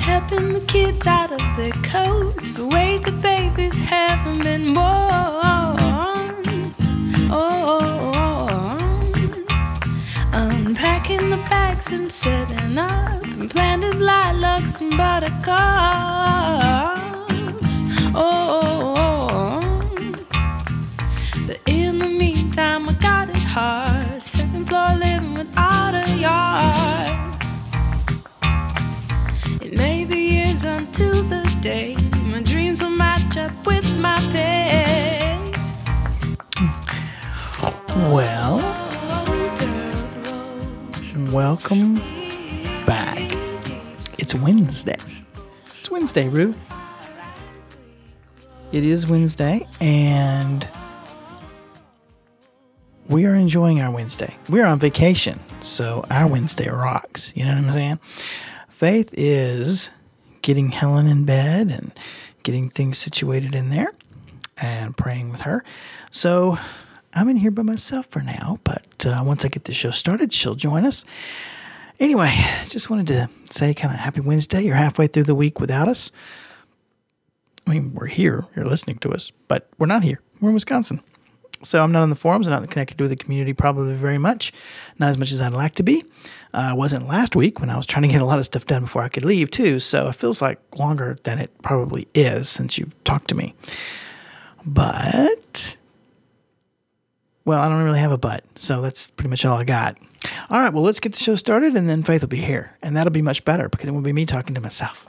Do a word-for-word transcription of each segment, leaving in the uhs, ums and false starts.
helping the kids out of their coats, but wait, the babies haven't been born. Oh, unpacking the bags and setting up, and planted lilacs and buttercups. Oh, but in the meantime, I got it hard. Second floor living without a yard. It may be years until the day my dreams will match up with my pay. Well, welcome back. It's Wednesday. It's Wednesday, Rue. It is Wednesday, and we are enjoying our Wednesday. We're on vacation, so our Wednesday rocks. You know what I'm saying? Faith is getting Helen in bed and getting things situated in there and praying with her. So I'm in here by myself for now, but uh, once I get the show started, she'll join us. Anyway, just wanted to say kind of happy Wednesday. You're halfway through the week without us. I mean, we're here. You're listening to us, but we're not here. We're in Wisconsin. So I'm not on the forums. I'm not connected to the community probably very much. Not as much as I'd like to be. I uh, wasn't last week when I was trying to get a lot of stuff done before I could leave too. So it feels like longer than it probably is since you've talked to me. But, well, I don't really have a but. So that's pretty much all I got. All right, well, let's get the show started, and then Faith will be here. And that'll be much better because it won't be me talking to myself.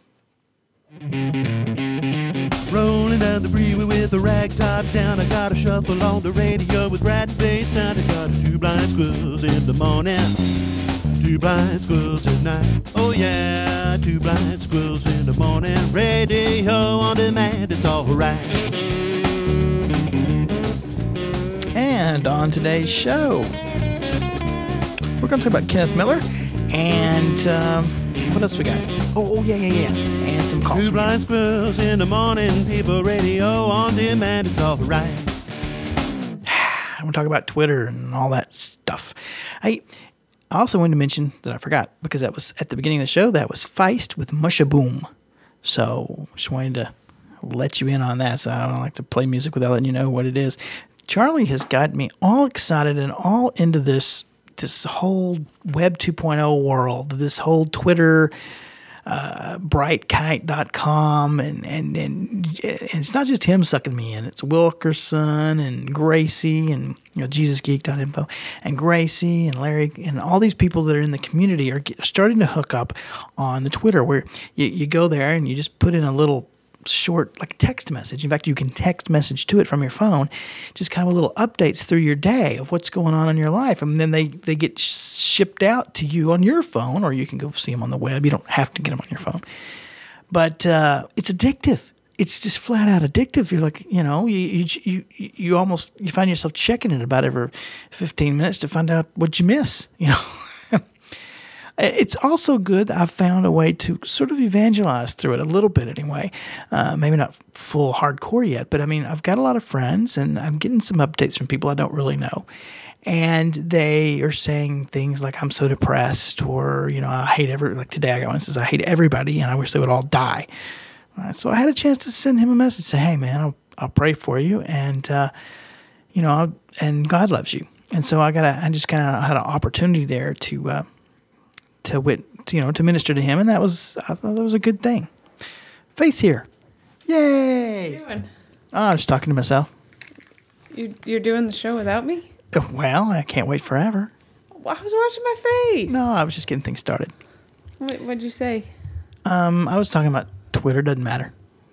Rolling down the freeway with a rag top down. I got a shuffle on the radio with rat face sound. I got two blind squirrels in the morning, two blind squirrels at night. Oh yeah, two blind squirrels in the morning. Radio on demand, it's all right. And on today's show, we're going to talk about Kenneth Miller and um, what else we got? Oh, oh yeah, yeah, yeah. And some calls. Two blind squirrels in the morning, people radio on demand, it's all right. I'm going to talk about Twitter and all that stuff. I also wanted to mention that I forgot, because that was at the beginning of the show, that was Feist with Mushaboom. So just wanted to let you in on that. So I don't like to play music without letting you know what it is. Charlie has got me all excited and all into this this whole Web two point oh world, this whole Twitter, uh, bright kite dot com, and, and, and, and it's not just him sucking me in. It's Wilkerson and Gracie and you know, Jesus Geek dot info and Gracie and Larry and all these people that are in the community are get, starting to hook up on the Twitter, where you, you go there and you just put in a little short, like a text message. In fact, you can text message to it from your phone, just kind of little updates through your day of what's going on in your life. And then they, they get shipped out to you on your phone, or you can go see them on the web. You don't have to get them on your phone. But uh, it's addictive. It's just flat out addictive. You're like, you know, you, you, you, you almost, you find yourself checking it about every fifteen minutes to find out what you miss, you know. It's also good that I've found a way to sort of evangelize through it a little bit anyway. Uh, maybe not full hardcore yet, but I mean, I've got a lot of friends and I'm getting some updates from people I don't really know. And they are saying things like, I'm so depressed, or, you know, I hate every, like today I got one that says, I hate everybody and I wish they would all die. Uh, so I had a chance to send him a message, say, hey man, I'll, I'll pray for you. And, uh, you know, I'll, and God loves you. And so I got a, I just kind of had an opportunity there to, uh, to wit, you know, to minister to him, and that was, I thought that was a good thing. Faith's here, yay! What are you doing? Oh, I'm just talking to myself. You, you're doing the show without me? Well, I can't wait forever. Well, I was watching my face. No, I was just getting things started. What, what'd you say? Um, I was talking about Twitter. Doesn't matter.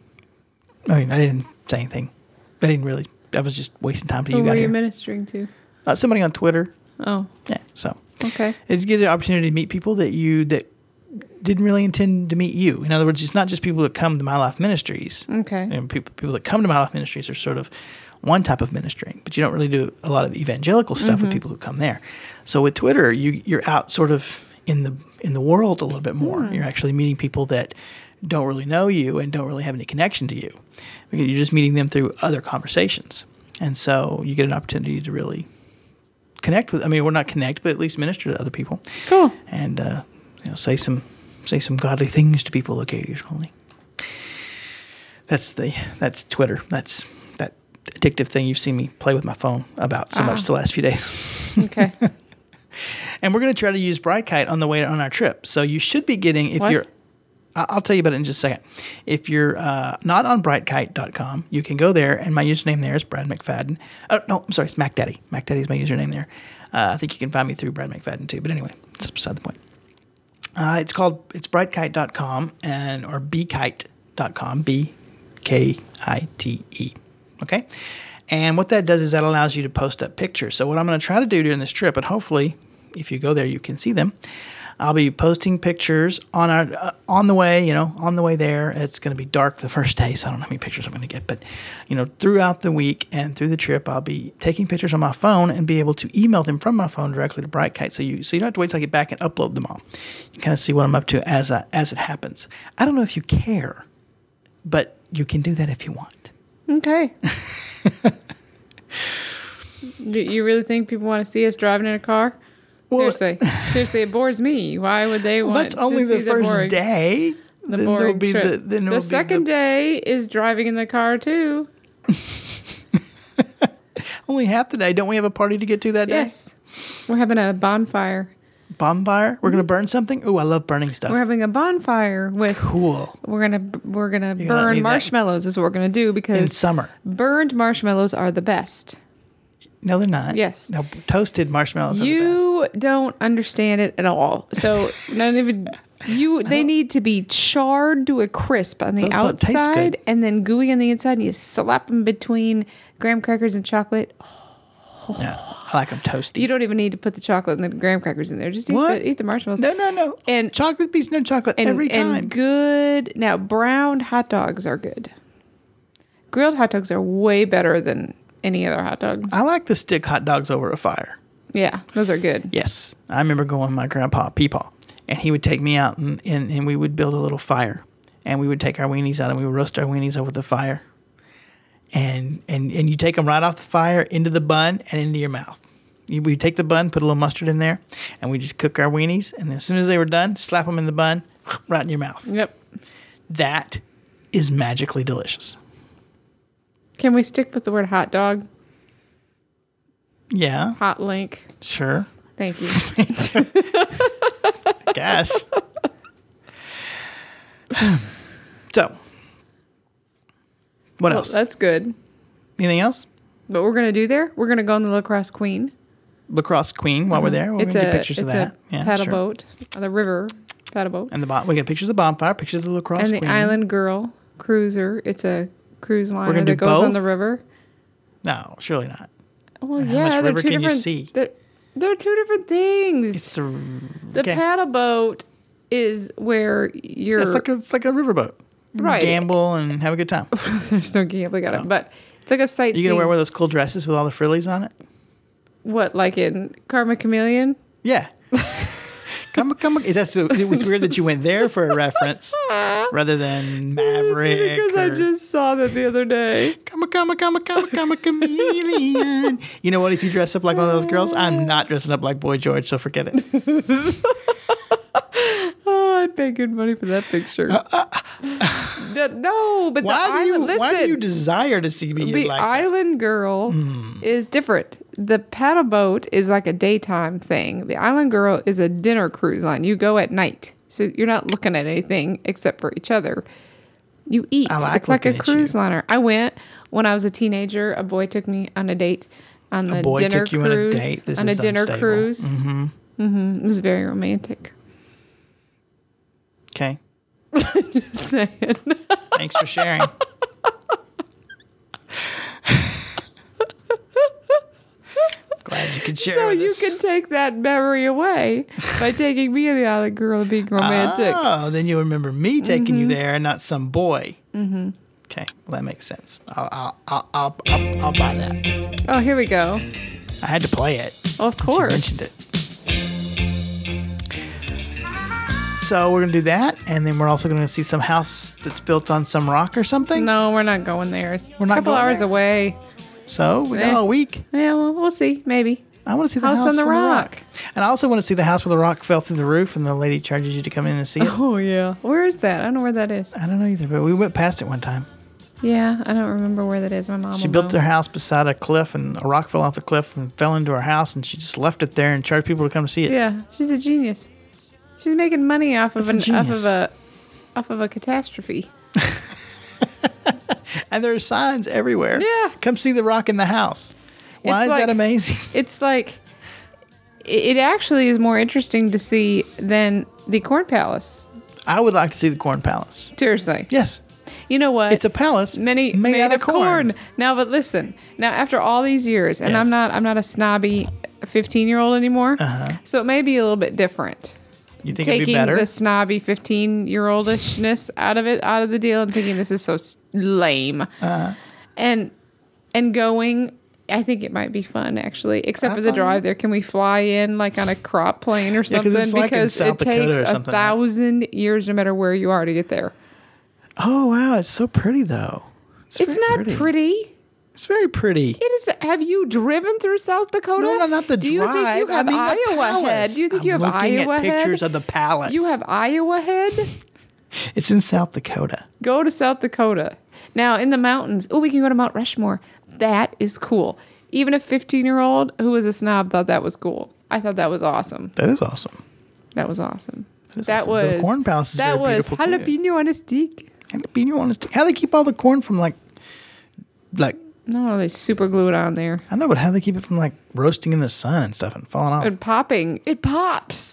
I mean, I didn't say anything. I didn't really. I was just wasting time till Who you got were you here. ministering to? Uh, somebody on Twitter. Oh, Yeah. So. okay. It's get an opportunity to meet people that you that didn't really intend to meet you. In other words, it's not just people that come to My Life Ministries. Okay. And people people that come to My Life Ministries are sort of one type of ministering, but you don't really do a lot of evangelical stuff Mm-hmm. with people who come there. So with Twitter, you you're out sort of in the in the world a little bit more. Mm. You're actually meeting people that don't really know you and don't really have any connection to you, because you're just meeting them through other conversations. And so you get an opportunity to really connect with, I mean, we're not connect, but at least minister to other people. Cool. And, uh, you know, say some say some godly things to people occasionally. That's the that's Twitter. That's that addictive thing you've seen me play with my phone about so Ah. much the last few days. Okay. And we're going to try to use Brightkite on the way on our trip. So you should be getting, if What? you're, I- I'll tell you about it in just a second. If you're uh, not on Brightkite dot com, you can go there, and my username there is Brad McFadden. Oh, no, I'm sorry, it's MacDaddy. MacDaddy is my username there. Uh, I think you can find me through Brad McFadden too. But anyway, that's beside the point. Uh, it's called, it's Brightkite dot com and, or B Kite dot com, B K I T E. Okay? And what that does is that allows you to post up pictures. So what I'm going to try to do during this trip, and hopefully if you go there you can see them, I'll be posting pictures on our uh, on the way, you know, on the way there. It's going to be dark the first day, so I don't know how many pictures I'm going to get. But, you know, throughout the week and through the trip, I'll be taking pictures on my phone and be able to email them from my phone directly to Brightkite. So you so you don't have to wait till I get back and upload them all. You kind of see what I'm up to as I, as it happens. I don't know if you care, but you can do that if you want. Okay. Do you really think people want to see us driving in a car? Well, Seriously. Seriously, it bores me. Why would they Well, want that's to only see the first boring, day. The then there'll boring be trip. the then the there'll be second the, day is driving in the car, too. only half the day. Don't we have a party to get to that day? Yes. We're having a bonfire. Bonfire. We're gonna burn something. Ooh, I love burning stuff. We're having a bonfire with Cool. we're gonna we're gonna You're gonna let me burn that- marshmallows is what we're gonna do In because summer. burned marshmallows are the best. No, they're not. Yes. No, toasted marshmallows are the You don't understand it at all. So not even you. They need to be charred to a crisp on the Those don't taste outside good. and then gooey on the inside. And you slap them between graham crackers and chocolate. best. Yeah, I like them toasty. You don't even need to put the chocolate and the graham crackers in there. Just eat What? the eat the marshmallows. No, no, no. And- chocolate piece, no chocolate and, every time. and good. Now browned hot dogs are good. Grilled hot dogs are way better than any other hot dog. I like to stick hot dogs over a fire. Yeah, those are good. Yes, I remember going with my grandpa, Peepaw, and he would take me out and, and, and we would build a little fire, and we would take our weenies out and we would roast our weenies over the fire, and and and you take them right off the fire into the bun and into your mouth. You, we take the bun, put a little mustard in there, and we just cook our weenies, and then as soon as they were done, slap them in the bun, right in your mouth. Yep. That is magically delicious. Can we stick with the word hot dog? Yeah, Hot link. sure. Thank you. Guess. So, what Well, else? that's good. Anything else? But we're gonna do there. We're gonna go on the Lacrosse Queen. Lacrosse Queen while we're there. We're it's gonna a get pictures it's of that. a Yeah, paddle sure. boat on the river. Paddle boat. And the bon- we get pictures of the bonfire, pictures of the Lacrosse And the Queen. Island Girl cruiser. It's a cruise liner gonna that do goes on the both? river. No, surely not. Well, And how yeah, much they're river two can you different. see? They're, they're two different things. It's the the okay. paddle boat is where you're It's like a it's like a riverboat. You can Right. Gamble and have a good time. there's no gambling on Oh. it, but it's like a sightseeing. You gonna wear one of those cool dresses with all the frillies on it? What, like in Karma Chameleon? Yeah. come come. That's so, it was weird that you went there for a reference rather than Maverick. Because I or- just saw that the other day. Come a come a come a come a come a chameleon. You know what? If you dress up like one of those girls, I'm not dressing up like Boy George, so forget it. Oh, I'd pay good money for that picture. The- no, but Why the do you island. Listen, why do you desire to see me the like that? island girl is different. The paddle boat is like a daytime thing. The island girl is a dinner cruise line. You go at night, so you're not looking at anything except for each other. You eat. I like it's like a looking at cruise you. liner. I went when I was a teenager. A boy took me on a date on the boy dinner took you on a cruise. date? This on a is dinner unstable. cruise. Mm-hmm. Mm-hmm. It was very romantic. Okay. Just saying. Thanks for sharing. Glad you could share So with you us. can take that memory away by taking me and the island girl and being romantic. Oh, then you'll remember me taking you there and not some boy. Mm-hmm. Okay, well, that makes sense. I'll, I'll, I'll, I'll, I'll, I'll buy that. Oh, here we go. I had to play it. Well, of since you course. mentioned it. So we're gonna do that, and then we're also gonna see some house that's built on some rock or something. No, we're not going there. It's We're not a couple going hours there? away. So we got Eh. all week. Yeah, well, we'll see. Maybe. I want to see the House house, on the Rock. And I also want to see the house where the rock fell through the roof and the lady charges you to come in and see it. Oh, yeah. Where is that? I don't know where that is. I don't know either, but we went past it one time. Yeah, I don't remember where that is. My mom She will built know. her house beside a cliff, and a rock fell off the cliff and fell into her house, and she just left it there and charged people to come see it. Yeah, she's a genius. She's making money off of That's an a off genius. of a off of a catastrophe. And there are signs everywhere. Yeah. Come see the rock in the house. Why It's is like- that amazing? It's like it it actually is more interesting to see than the Corn Palace. I would like to see the Corn Palace. Seriously. Yes. You know what? It's a palace many made, made, out of of corn. corn. Now, but listen. Now, after all these years, and Yes. I'm not I'm not a snobby fifteen year old anymore. Uh-huh. So it may be a little bit different. You think it'd be Taking better? the snobby fifteen year oldishness out of it, out of the deal, and thinking this is so s- lame, Uh-huh. and and going. I think it might be fun actually, except I for the thought- drive there. Can we fly in like on a crop plane or Yeah, 'cause something? it's like in because South it Dakota takes or a something, right? thousand years, no matter where you are, to get there. Oh, wow. It's so pretty, though. It's very not pretty. It's very pretty. It is. Have you driven through South Dakota? No, no, not the Do you drive. think you have I mean the Iowa palace. head? Do you think I'm you have looking Iowa at pictures head? of the palace. You have Iowa head. It's in South Dakota. Go to South Dakota. Now in the mountains. Oh, we can go to Mount Rushmore. That is cool. Even a fifteen-year-old who was a snob thought that was cool. I thought that was awesome. That is awesome. That was awesome. That is That awesome. was The Corn Palace is that very was beautiful, too. jalapeno on a stick. Jalapeno on a stick. How do they keep all the corn from like, like No, they super glue it on there I know, but how do they keep it from like roasting in the sun and stuff and falling off? and popping. It pops.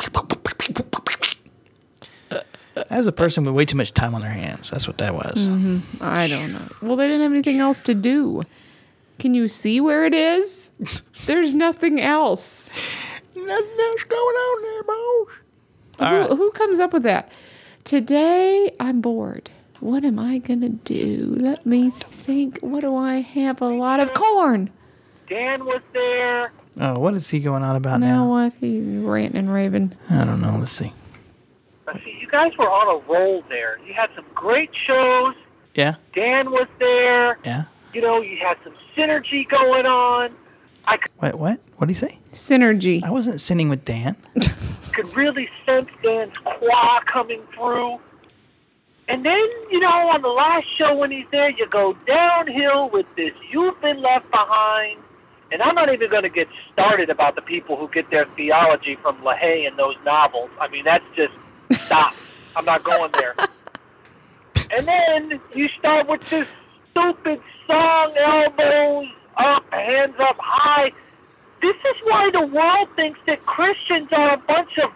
As a person with way too much time on their hands, that's what that was. Mm-hmm. I don't know. Well, they didn't have anything else to do. Can you see where it is? There's nothing else. Nothing else going on there, boss. All Who, right. who comes up with that? Today, I'm bored. What am I going to do? Let me think. What do I have? A lot of corn. Dan was there. Oh, what is he going on about Now now? what? He's ranting and raving. I don't know. Let's see. Let's see, you guys were on a roll there. You had some great shows. Yeah, Dan was there. yeah. You know, you had some synergy going on. I c- Wait, what? What did he say? Synergy. I wasn't sitting with Dan. could really sense Dan's qua coming through. And then, you know, on the last show when he's there, you go downhill with this You've Been Left Behind. And I'm not even going to get started about the people who get their theology from LaHaye and those novels. I mean, that's just, stop. I'm not going there. And then you start with this stupid song, elbows up, hands up high. This is why the world thinks that Christians are a bunch of...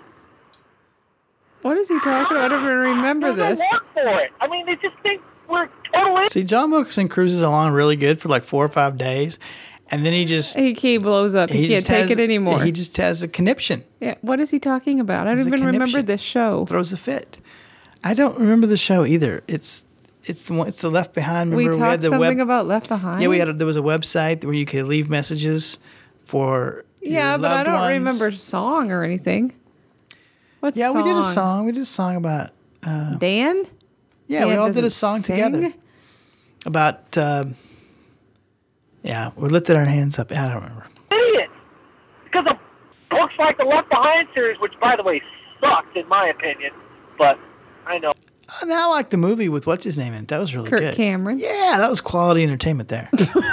What is he talking about? I don't even remember They don't this. work for it. I mean, they just think we're total... See, John Wilkerson cruises along really good for like four or five days, and then he just He, he blows up. He, can't just take has- it anymore. He just has a conniption, yeah. What is he talking about? I It's don't a even remember conniption. this show. throws a fit. I don't remember the show either. It's it's the one. It's the Left Behind. We Remember we, had talked the something web. about Left Behind. Yeah, we had. A, there was a website where you could leave messages for. Yeah, your but I loved don't ones. remember song or anything. What Yeah, song? we did a song. We did a song about. Dan? Yeah, we Dan all did a doesn't song sing? together about. Uh, yeah, we lifted our hands up. I don't remember. idiots. Because of books like the Left Behind series, which, by the way, sucked in my opinion, but I know. And I like the movie with what's his name in it. That was really Kirk good. Cameron. Yeah, that was quality entertainment there.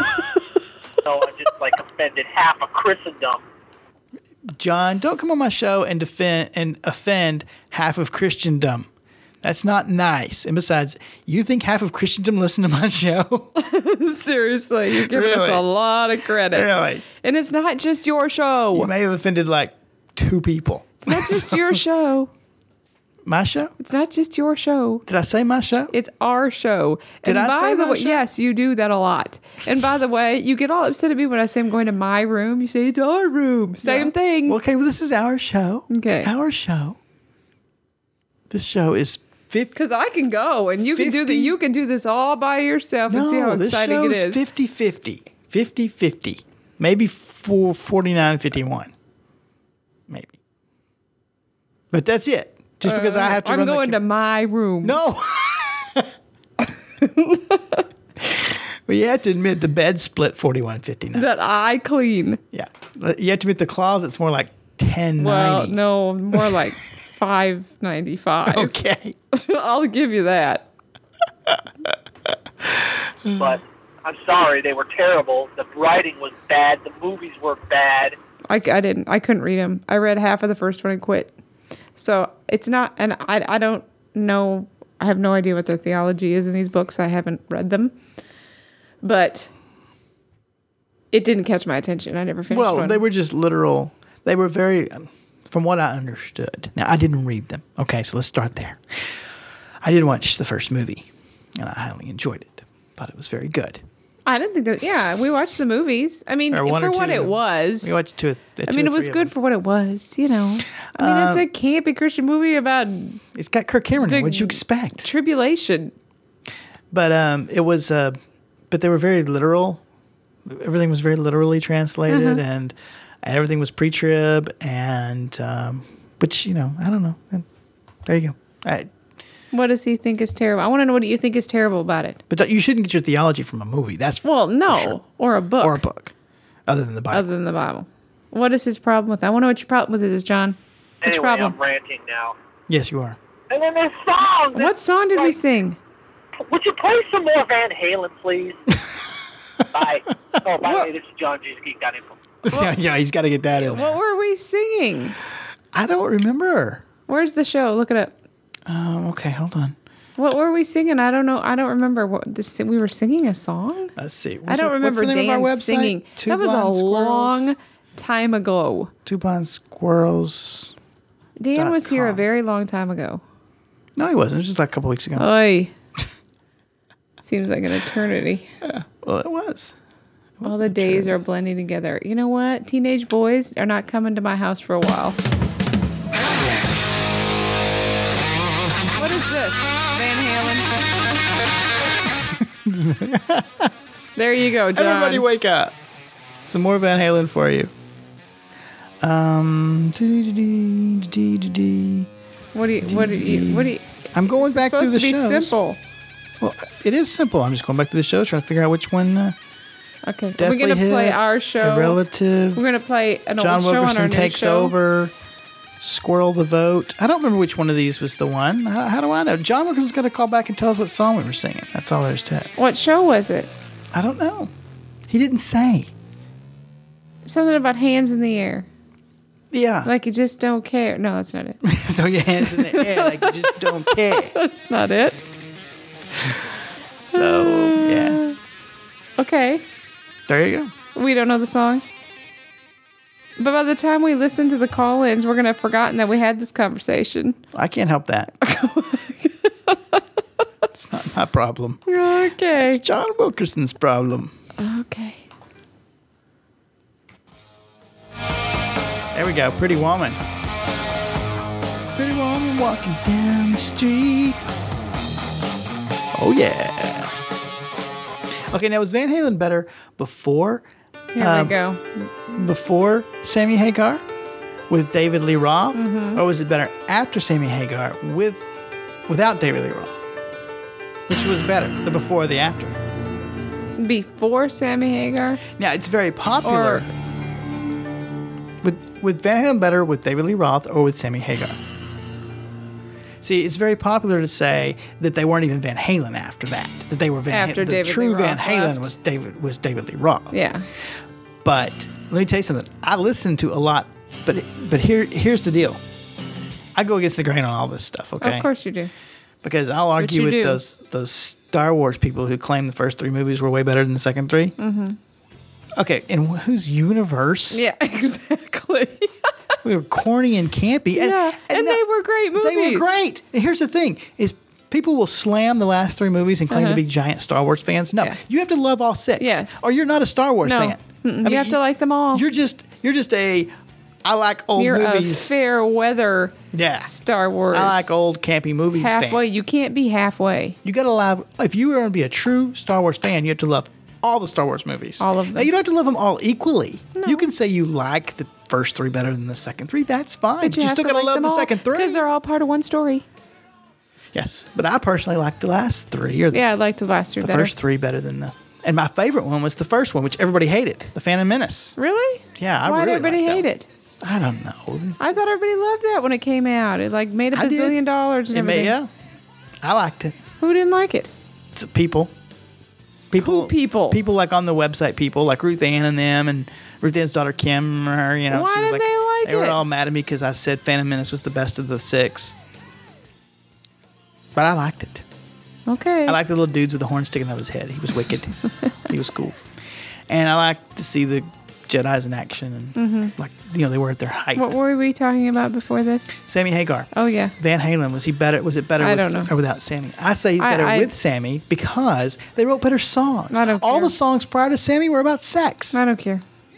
So I just like offended half of Christendom. John, don't come on my show and defend and offend half of Christendom. That's not nice. And besides, you think half of Christendom listen to my show? Seriously, you're giving us Really? a lot of credit. Really? And it's not just your show. You may have offended like two people. It's not just your show. My show? It's not just your show. Did I say my show? It's our show. Did and I by say the my way, show? yes, you do that a lot. And by the way, you get all upset at me when I say I'm going to my room. You say it's our room. Same thing. Well, okay, well, this is our show. Okay. Our show. This show is fifty. Because I can go and you can do the fifty you can do this all by yourself and see how No, this exciting show it is is. fifty-fifty. fifty-fifty. Maybe four, forty-nine fifty-one. Maybe. But that's it. Just because I have to Uh, I'm run going the to my room. No. Well, you have to admit the bed split forty-one fifty-nine. That I clean. Yeah. You have to admit the closet's more like ten Well, ninety. no, more like five ninety-five. Okay. I'll give you that. But I'm sorry, they were terrible. The writing was bad. The movies were bad. I, I didn't. I couldn't read them. I read half of the first one and quit. So it's not, and I, I don't know, I have no idea what their theology is in these books. I haven't read them. But it didn't catch my attention. I never finished Well, one. they were just literal. They were very, um, from what I understood. Now, I didn't read them. Okay, so let's start there. I did watch the first movie, and I highly enjoyed it. Thought it was very good. I didn't think that, yeah, we watched the movies. I mean, Or one for or what two. it was. We watched two. uh, I two mean, or it was three of good them. for what it was, you know. I mean, it's a campy Christian movie about It's got Kirk Cameron. in it. the- What'd you expect? tribulation. But um, it was. Uh, but they were very literal. Everything was very literally translated, Uh-huh. and, and everything was pre-trib, and um, which you know, I don't know. And there you go. I, What does he think is terrible? I want to know what you think is terrible about it. but you shouldn't get your theology from a movie. That's for, Well, no, sure. or a book. or a book, other than the Bible. Other than the Bible. What is his problem with that? I want to know what your problem with it is, John. What's your Anyway, problem? I'm ranting now. Yes, you are. And then this song. What song did we like, sing? Would you play some more Van Halen, please? Bye. Oh, by the What? way, this is John G's Geek dot info. yeah, yeah, he's got to get that in What there. were we singing? I don't remember. Where's the show? Look it up. Um, okay, hold on. What were we singing? I don't know. I don't remember. What this, we were singing a song? Let's see. I don't What's remember the name of our Dan website? singing. Two That was a Blind Squirrels. long time ago. Two blind squirrels. Dan Dot was here a com. very long time ago. No, he wasn't. It was just like a couple weeks ago. Oy. Seems like an eternity. well, it was. All the days are blending together. You know what? Teenage boys are not coming to my house for a while. What is this? Van Halen? There you go, John. Everybody wake up. Some more Van Halen for you. Um, dee-dee-dee-dee-dee-dee. What do you? What do you? What do you? I'm going This is back through the supposed to be shows. simple. Well, it is simple. I'm just going back to the shows, trying to figure out which one. Uh, Okay, we're Deathly gonna play Hit, our show. A Relative. We're gonna play an John old show on our Wilkerson new Takes show. Over. Squirrel the Vote. I don't remember which one of these was the one. How, how do I know? John Wilkerson's got to call back and tell us what song we were singing. That's all there is to it. What show was it? I don't know. He didn't say. Something about hands in the air. Yeah. Like you just don't care. No, that's not it. Throw your hands in the air like you just don't care. That's not it. So, yeah. Okay. There you go. We don't know the song. But by the time we listen to the call-ins, we're going to have forgotten that we had this conversation. I can't help that. It's not my problem. Okay. It's John Wilkerson's problem. Okay. There we go. Pretty Woman. Pretty Woman walking down the street. Oh, yeah. Okay, now was Van Halen better before Here Um, we go. before Sammy Hagar with David Lee Roth, Mm-hmm. or was it better after Sammy Hagar with without David Lee Roth? Which was better, the before or the after? Before Sammy Hagar? Now it's very popular. Or- with with Van Halen better with David Lee Roth or with Sammy Hagar? See, it's very popular to say that they weren't even Van Halen after that. That they were Van After Halen. The David Lee true Van Roth Halen left. was David was David Lee Roth. Yeah. But let me tell you something. I listen to a lot, but but here here's the deal. I go against the grain on all this stuff, okay? Of course you do. Because I'll what argue you with do. those those Star Wars people who claim the first three movies were way better than the second three. Mm-hmm. Okay, in wh- whose universe? Yeah, exactly. We were corny and campy. And, Yeah, and they were great They were movies. great. And here's the thing: is people will slam the last three movies and claim Uh-huh. to be giant Star Wars fans. No, Yeah. you have to love all six. Yes. Or you're not a Star Wars No. fan. Mm-mm, you have to like them all. You're just you're just a I like old You're movies. a fair weather Yeah. Star Wars. I like old campy movies. halfway. Fan. You can't be halfway. You got to love. If you want to be a true Star Wars fan, you have to love all the Star Wars movies. All of them. Now, you don't have to love them all equally. You can say you like the first three better than the second three. That's fine. But, you, still got to love the second three. because they're all part of one story. Yes, but I personally like the last three, or the, Yeah, I like the last three the better. first three better than the And my favorite one was the first one, which everybody hated, The Phantom Menace. Really? Yeah, I Why really did everybody liked hate that it? I don't know. I thought everybody loved that when it came out. It like made a I did. bazillion dollars and It everything. made, yeah, I liked it. Who didn't like it? It's people. People. Who people? People like on the website, people like Ruth Ann and them, and Ruth Ann's daughter Kim, or her, you know. Why she was did like, they like They were it? all mad at me because I said Phantom Menace was the best of the six. But I liked it. Okay. I liked the little dudes with the horn sticking out of his head. He was wicked. He was cool. And I liked to see the Jedis in action, and Mm-hmm. like, you know, they were at their height. What were we talking about before this? Sammy Hagar. Oh yeah. Van Halen, was he better? Was it better I with don't know. or without Sammy? I say he's I- better I- with Sammy because they wrote better songs. I don't All care. the songs prior to Sammy were about sex. I don't care.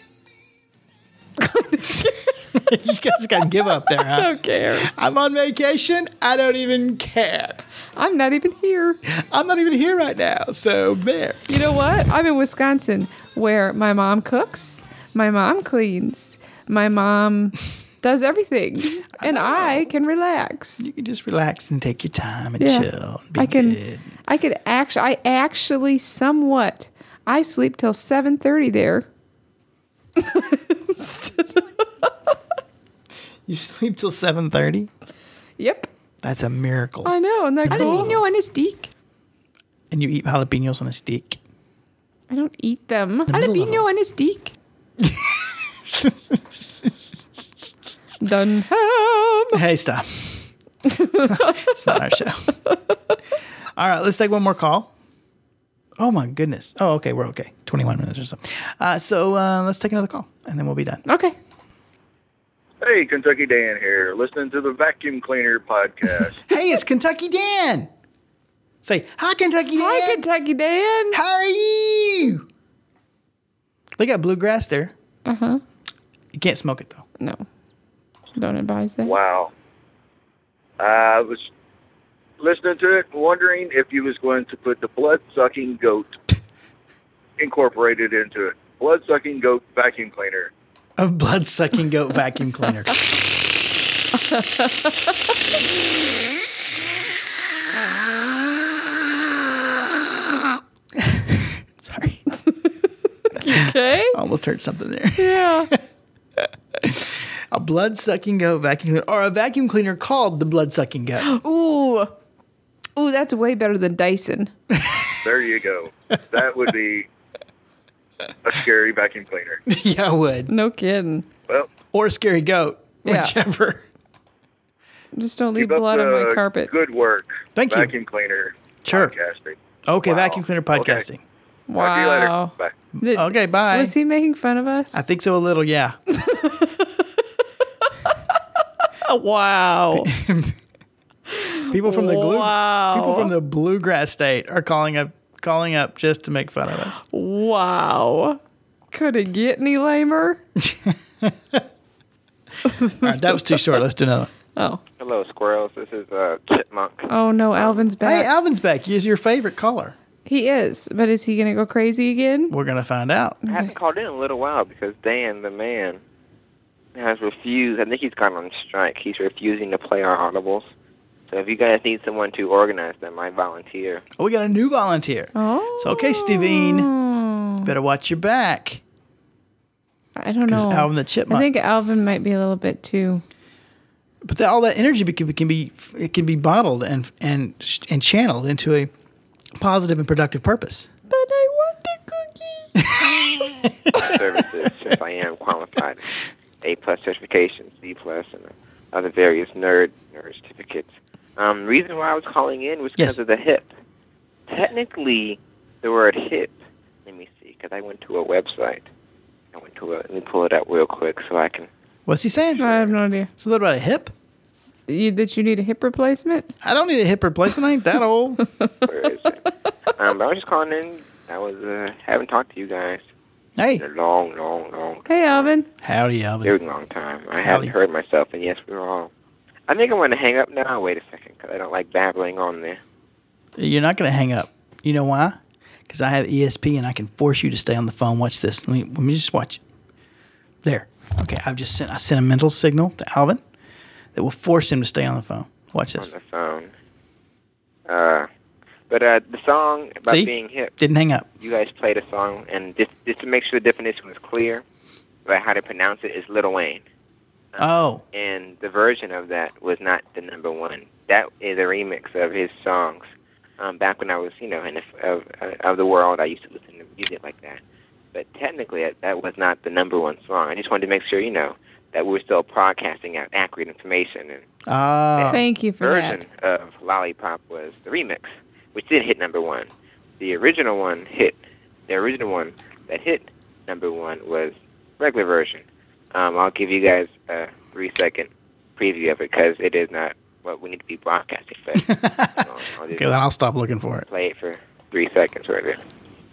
You guys got to give up there, I huh? don't care. I'm on vacation. I don't even care. I'm not even here. I'm not even here right now. So there. You know what? I'm in Wisconsin where my mom cooks, my mom cleans, my mom does everything, and I can relax. You can just relax and take your time and Yeah. chill. And be I can good. I could actually I actually somewhat I sleep till seven thirty there. You sleep till seven thirty? Yep. That's a miracle. I know, isn't that cool? Jalapeno on a stick. And you eat jalapenos on a stick. I don't eat them. middle of them. Jalapeno on a stick. Dunham. Hey, stop. It's not our show. All right, let's take one more call. Oh, my goodness. Oh, okay, we're okay. twenty-one minutes or so. Uh, so uh, let's take another call, and then we'll be done. Okay. Hey, Kentucky Dan here, listening to the Vacuum Cleaner podcast. Hey, it's Kentucky Dan. Say, hi, Kentucky Dan. Hi, Kentucky Dan. How are you? They got bluegrass there. Uh-huh. You can't smoke it, though. No. Don't advise that. Wow. I was listening to it, wondering if you was going to put the blood-sucking goat incorporated into it. Blood-sucking goat vacuum cleaner. A blood-sucking goat vacuum cleaner. Sorry. Okay. I almost heard something there. Yeah. A blood-sucking goat vacuum cleaner, or a vacuum cleaner called the blood-sucking goat. Ooh. Ooh, that's way better than Dyson. There you go. That would be a scary vacuum cleaner. Yeah, I would. No kidding. Well, Or a scary goat, Yeah. whichever. Just don't leave keep up blood on my the carpet. good work. Thank you. Vacuum cleaner Sure. podcasting. Okay, Wow. vacuum cleaner Okay. podcasting. Talk to you later. Wow. Bye. Did- Okay, bye. Was he making fun of us? I think so a little, yeah. Oh, wow. People from the glue, Wow. people from the bluegrass state are calling up calling up just to make fun of us. Wow. Could it get any lamer? All right, that was too short. Let's do another. Oh. Hello, squirrels. This is uh, Chipmunk. Oh, no. Alvin's back. Hey, Alvin's back. He's your favorite caller. He is. But is he going to go crazy again? We're gonna find out. I haven't called in a little while because Dan, the man, has refused. I think he's gone on strike. He's refusing to play our audibles. So if you guys need someone to organize them, I volunteer. Oh, we got a new volunteer. Oh. So okay, Stevine, better watch your back. I don't Because know. Alvin the I Chipmunk. think Alvin might be a little bit too. But that, all that energy can, can be it can be bottled and and and channeled into a positive and productive purpose. But I want a cookie. Services, since I am qualified. A plus certification, C plus, and other various nerd nerd certificates. Um, reason why I was calling in was because Yes. of the hip. Technically, the word hip. Let me see, because I went to a website. I went to a. Let me pull it up real quick so I can. What's he saying? I have no idea. Something about a hip? You, that you need a hip replacement? I don't need a hip replacement. I ain't that old. Where is it? um, but I was just calling in. I was uh, haven't talked to you guys Hey, in a long, long, long, Hey, Alvin. howdy, Alvin. very long time. I Howdy. haven't heard myself, and yes, we're all. I think I'm going to hang up now. Wait a second, because I don't like babbling on there. You're not going to hang up. You know why? Because I have E S P and I can force you to stay on the phone. Watch this. Let me, let me just watch. There. Okay, I've just sent. I sent a mental signal to Alvin that will force him to stay on the phone. Watch On this. the phone. Uh, But uh, the song about See? being hip, Didn't hang up. you guys played a song, and just, just to make sure the definition was clear about how to pronounce it, is Lil Wayne. Oh. And the version of that was not the number one. That is a remix of his songs. Um, back when I was, you know, in the, of, of the world, I used to listen to music like that. But technically, that, that was not the number one song. I just wanted to make sure, you know, that we're still broadcasting out accurate information. And Ah. Thank you for version that. of Lollipop was the remix, which did hit number one. The original one hit. The original one that hit number one was regular version. Um, I'll give you guys a three-second preview of it because it is not what we need to be broadcasting. But I'll, I'll Okay, then I'll stop looking for it. play it for three seconds right there.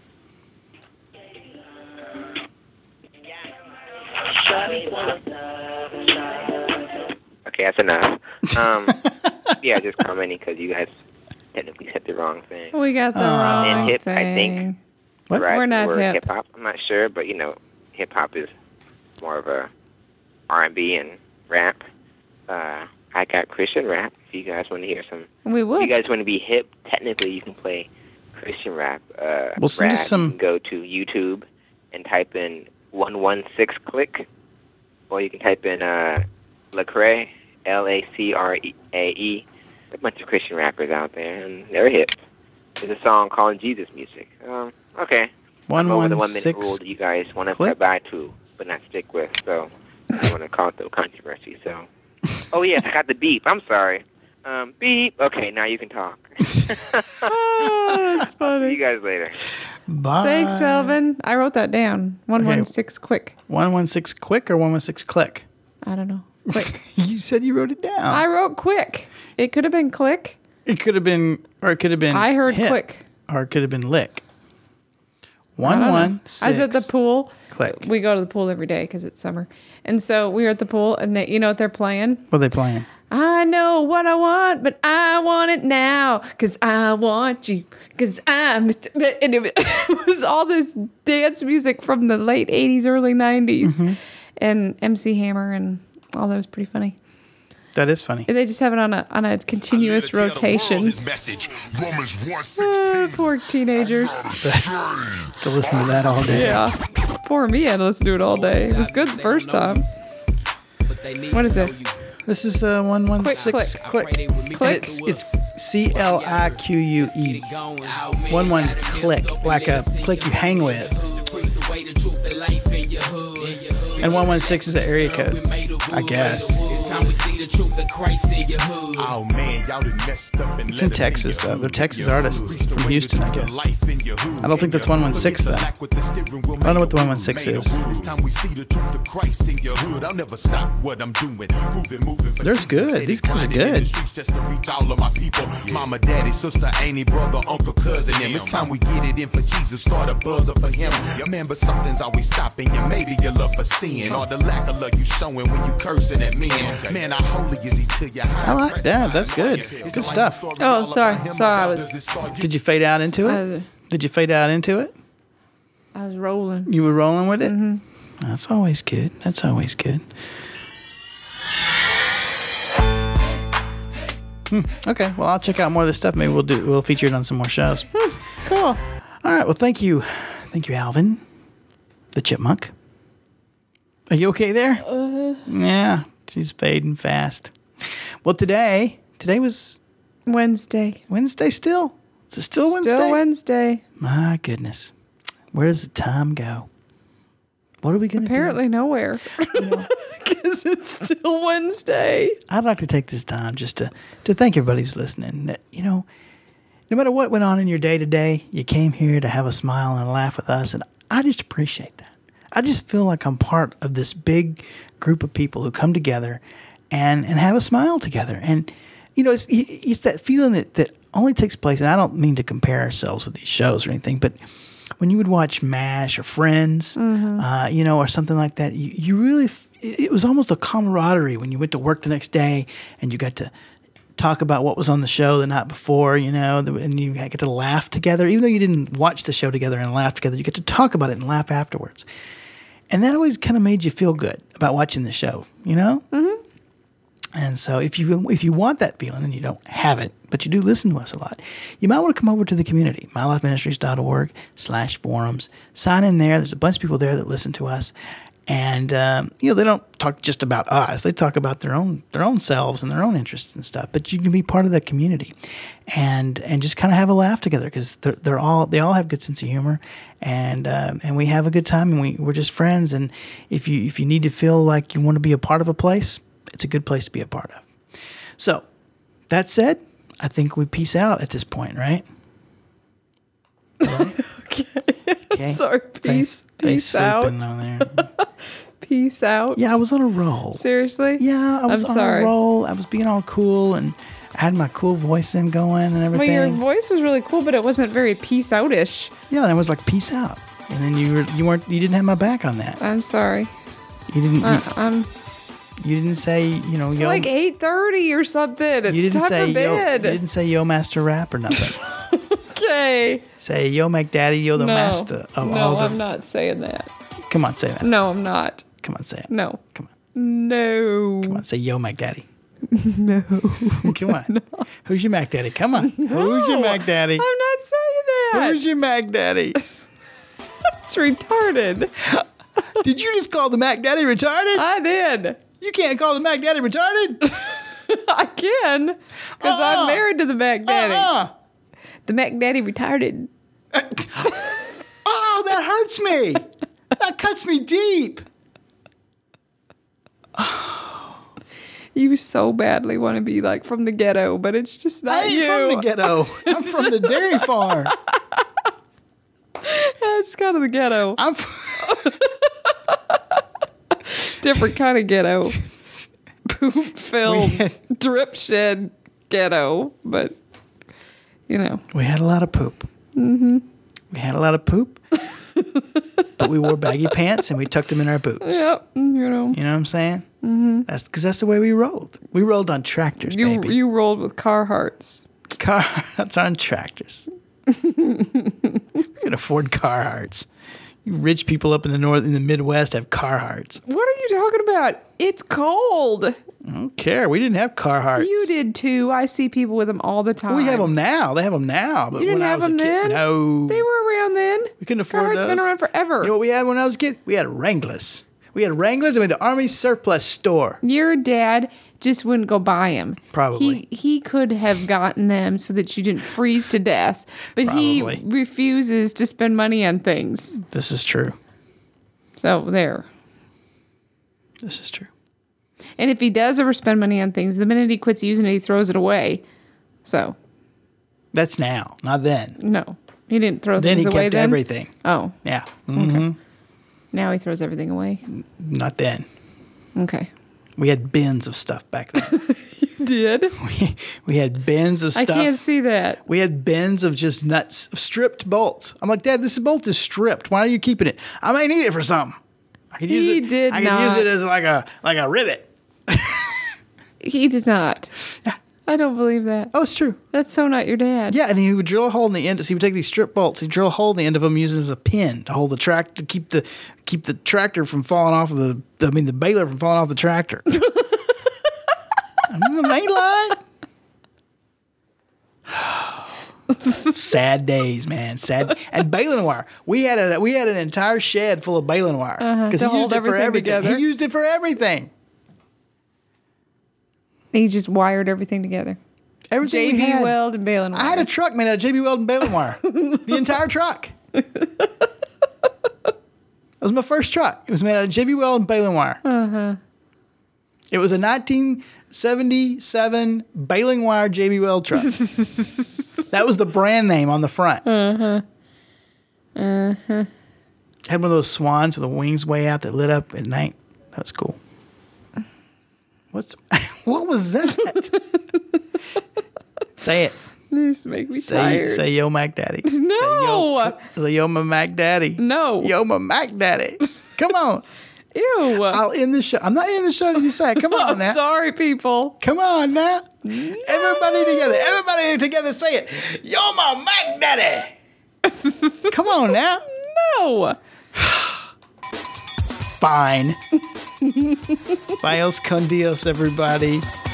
Okay, that's enough. Um, yeah, just commenting because you guys technically said the wrong thing. We got the Oh. wrong And hip, thing. I think. What? Right, We're not the word hip. hip-hop. I'm not sure, but, you know, hip-hop is more of a R and B and rap. Uh, I got Christian rap if you guys want to hear some. We If would. you guys want to be hip, technically you can play Christian rap. Uh, Well, send us rap. some- You can go to YouTube and type in one one six click, or you can type in uh, Lecrae, L A C R A E. A bunch of Christian rappers out there, and they're hip. There's a song called Jesus Music. Um, okay. One I'm over one the one-minute six rule that you guys want to click? abide to, but not stick with. So I don't want to cause no controversy. So, oh yes, I got the beep. I'm sorry. Um, beep. Okay, now you can talk. Oh, that's See funny. you guys later. Bye. Thanks, Elvin. I wrote that down. one one six quick. one one six quick or one one six click? I don't know. Quick. You said you wrote it down. I wrote quick. It could have been click. It could have been, or it could have been. I heard hip, quick. or it could have been lick. I One don't know. one six. I was at the pool. Click. We go to the pool every day because it's summer. And so we were at the pool, and they, you know what they're playing? What are they playing? I know what I want, but I want it now because I want you. Because I'm Mister And it was all this dance music from the late eighties, early nineties. Mm-hmm. And M C Hammer and all that was pretty funny. That is funny. And they just have it on a on a continuous rotation. Ah, poor teenagers. To listen to that all day. Yeah. Poor me, I had to listen to it all day. It was good the first time. What is this? This is uh, one one Quick, six click. click. And Click. It's it's C L I Q U E. One one click, like a click you hang with. And one one six is the area code, I guess. Oh man, y'all done messed up and It's in Texas, though. They're Texas artists from Houston, I guess. I don't think that's one one six, though. I don't know what the one one six is. There's good. These guys are good. Mama, daddy, sister, auntie, brother, uncle, cousin, them. It's time we get it in for Jesus. Start a buzz up for him. Man, but something's always stopping you. Maybe your love for sin, or the lack of love you showing when you cursing at men. Man, how holy is he to you? I like that. That's good. Good stuff. Oh, sorry. Sorry, I was Did you fade out into it? I, Did you fade out into it? I was rolling. You were rolling with it? Mm-hmm. That's always good. That's always good. Hmm. Okay. Well, I'll check out more of this stuff. Maybe we'll do. We'll feature it on some more shows. Cool. All right. Well, thank you, thank you, Alvin, the chipmunk. Are you okay there? Uh, yeah. She's fading fast. Well, today, today was Wednesday. Wednesday. Still, is it still Wednesday? Still Wednesday. My goodness, where does the time go? What are we going to do? Apparently nowhere. Because it's still Wednesday. I'd like to take this time just to, to thank everybody who's listening. That, you know, no matter what went on in your day to day, you came here to have a smile and a laugh with us, and I just appreciate that. I just feel like I'm part of this big group of people who come together and, and have a smile together. And, you know, it's, it's that feeling that, that only takes place, and I don't mean to compare ourselves with these shows or anything, but when you would watch MASH or Friends, mm-hmm. uh, you know, or something like that, you, you really, f- it was almost a camaraderie when you went to work the next day and you got to talk about what was on the show the night before, you know, and you get to laugh together. Even though you didn't watch the show together and laugh together, you get to talk about it and laugh afterwards. And that always kind of made you feel good about watching the show, you know? Mm-hmm. And so if you if you want that feeling and you don't have it, but you do listen to us a lot, you might want to come over to the community, mylifeministries.org slash forums. Sign in there. There's a bunch of people there that listen to us. And, um, you know, they don't talk just about us. They talk about their own their own selves and their own interests and stuff. But you can be part of that community and and just kind of have a laugh together because they're, they're all they all have good sense of humor. And um, and we have a good time and we, we're just friends. And if you if you need to feel like you want to be a part of a place, it's a good place to be a part of. So, that said, I think we peace out at this point, right? Right? Okay. Okay. Sorry, peace. Face, Peace out. sleeping on there. Peace out. Yeah, I was on a roll. Seriously? Yeah, I was I'm on sorry. a roll. I was being all cool and I had my cool voice in going and Well, everything. your voice was really cool, but it wasn't very peace out-ish. Yeah, and I was like, peace out. And then you were you weren't you didn't have my back on that. I'm sorry. You didn't. You, Uh, I'm. you didn't say you know. It's yo, like eight thirty or something. It's you didn't time say for yo. bed. You didn't say yo master rap or nothing. Okay. Say yo McDaddy, yo the no. master of no, all the. I'm not saying that. Come on, say that. No, I'm not. Come on, say it. No. Come on, No. come on, say yo McDaddy. No. Come on. No. Who's your Mac Daddy? Come on. Who's your Mac Daddy? I'm not saying that. Who's your Mac Daddy? It's retarded. Did you just call the Mac Daddy retarded? I did. You can't call the Mac Daddy retarded. I can. Because Uh-uh. I'm married to the Mac Daddy. Uh-uh. The Mac Daddy retarded. Oh, that hurts me. That cuts me deep. You so badly want to be like from the ghetto, but it's just not I ain't you. from the ghetto. I'm from the dairy farm. That's kind of the ghetto. I'm from Different kind of ghetto. Poop filled, We had- drip shed ghetto, but you know. We had a lot of poop. Mm-hmm. We had a lot of poop, but we wore baggy pants and we tucked them in our boots. Yep, you know. You know what I'm saying? Mm-hmm. That's because that's the way we rolled. We rolled on tractors, You baby. you rolled with Carhartts. Carhartts on tractors. We can afford Carhartts. You rich people up in the north, in the Midwest, have Carhartts. What are you talking about? It's cold. I don't care. We didn't have Carhartts. You did too. I see people with them all the time. We have them now. They have them now. But You didn't when I have was a them kid, then? no. They were around then. We couldn't afford Carhartt's those. been around forever. You know what we had when I was a kid? We had Wranglers. We had Wranglers and we had the Army surplus store. Your dad just wouldn't go buy them. Probably. He he could have gotten them so that you didn't freeze to death, but Probably. he refuses to spend money on things. This is true. So there. This is true. And if he does ever spend money on things, the minute he quits using it, he throws it away. So That's now, not then. no, he didn't throw Then he things away. kept then everything. Oh, Yeah. hmm now he throws everything away. Not then. Okay. We had bins of stuff back then. Did we, we had bins of I stuff. can't see that. We had bins of just nuts, stripped bolts. I'm like, Dad, this bolt is stripped. Why are you keeping it? I may need it for something. I could use He it. did I could use not. it as like a like a rivet. He did not. I don't believe that. Oh, it's true. That's so not your dad. Yeah, and he would drill a hole in the end. So he would take these strip bolts. He'd drill a hole in the end of them, using it as a pin to hold the track to keep the keep the tractor from falling off of the. I mean, the baler from falling off the tractor. I'm ain't lying. Sad days, man. Sad and baling wire. We had a we had an entire shed full of baling wire Uh-huh, to he hold used it for everything everything. together. He used it for everything. He just wired everything together. Everything J we B had. Weld and baling wire. I had a truck made out of J B Weld and baling wire. The entire truck. That was my first truck. It was made out of J B Weld and baling wire. Uh-huh. It was a nineteen seventy-seven baling wire J B Weld truck. That was the brand name on the front. Uh-huh. Uh-huh. Had one of those swans with the wings way out that lit up at night. That was cool. What's what was that? Say it. You just make me Say tired. say yo Mac Daddy. No. Say yo, say yo my Mac Daddy. No. Yo my Mac Daddy. Come on. Ew. I'll end the show. I'm not ending the show till you say it. Come on I'm now. sorry, people. Come on now. Everybody together. Everybody together say it. Yo my Mac Daddy. Come on now. No. Fine. Bios con Dios, everybody.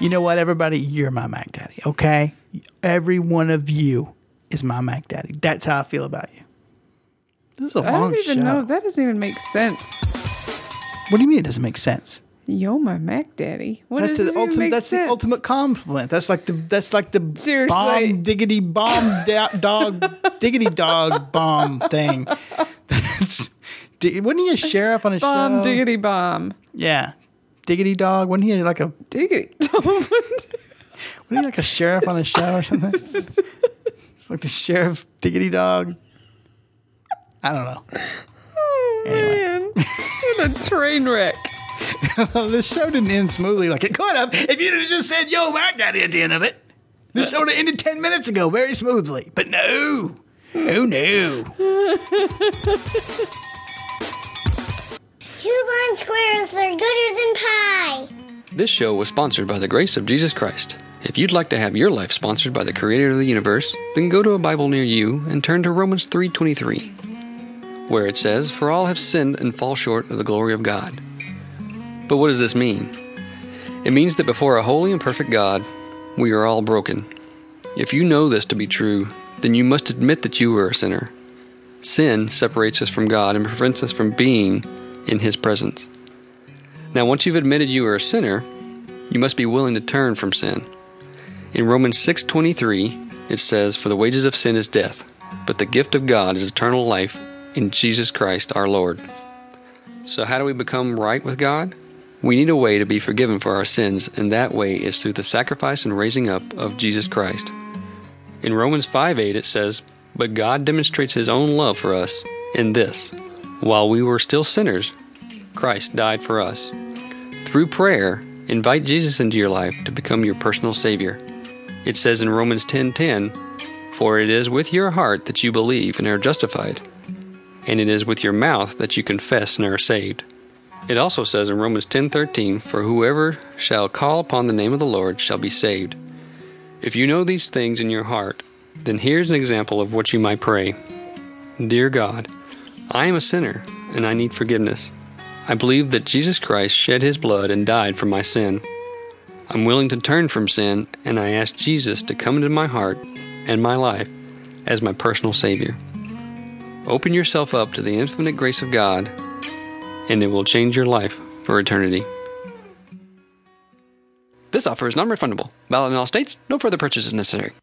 You know what, everybody? You're my Mac Daddy, okay? Every one of you is my Mac Daddy. That's how I feel about you. This is a I long don't even show. know. That doesn't even make sense. What do you mean it doesn't make sense? Yo, my Mac Daddy. What That's does the it even ultimate. make That's sense? the ultimate compliment. That's like the. That's like the Seriously. bomb diggity bomb da- dog diggity dog bomb thing. That's. Di- wasn't he a sheriff on a Bomb show? diggity bomb. Yeah, diggity dog. Wasn't he like a? Diggity. Wasn't he like a sheriff on a show or something? It's like the sheriff diggity dog. I don't know. Anyway. Man, what a train wreck. This show didn't end smoothly like it could have if you'd have just said, yo, Mac Daddy at the end of it. This show would have ended ten minutes ago very smoothly. But no. Oh, no. Two blind squirrels, they're gooder than pie. This show was sponsored by the grace of Jesus Christ. If you'd like to have your life sponsored by the Creator of the universe, then go to a Bible near you and turn to Romans three twenty-three, where it says, "For all have sinned and fall short of the glory of God." But what does this mean? It means that before a holy and perfect God, we are all broken. If you know this to be true, then you must admit that you are a sinner. Sin separates us from God and prevents us from being in His presence. Now, once you've admitted you are a sinner, you must be willing to turn from sin. In Romans six twenty-three, it says, "For the wages of sin is death, but the gift of God is eternal life in Jesus Christ our Lord." So how do we become right with God? We need a way to be forgiven for our sins, and that way is through the sacrifice and raising up of Jesus Christ. In Romans five eight it says, "But God demonstrates His own love for us in this: while we were still sinners, Christ died for us." Through prayer, invite Jesus into your life to become your personal Savior. It says in Romans ten ten, "For it is with your heart that you believe and are justified, and it is with your mouth that you confess and are saved." It also says in Romans ten thirteen, "For whoever shall call upon the name of the Lord shall be saved." If you know these things in your heart, then here's an example of what you might pray. Dear God, I am a sinner, and I need forgiveness. I believe that Jesus Christ shed His blood and died for my sin. I'm willing to turn from sin, and I ask Jesus to come into my heart and my life as my personal Savior. Open yourself up to the infinite grace of God, and it will change your life for eternity. This offer is non-refundable. Valid in all states. No further purchase is necessary.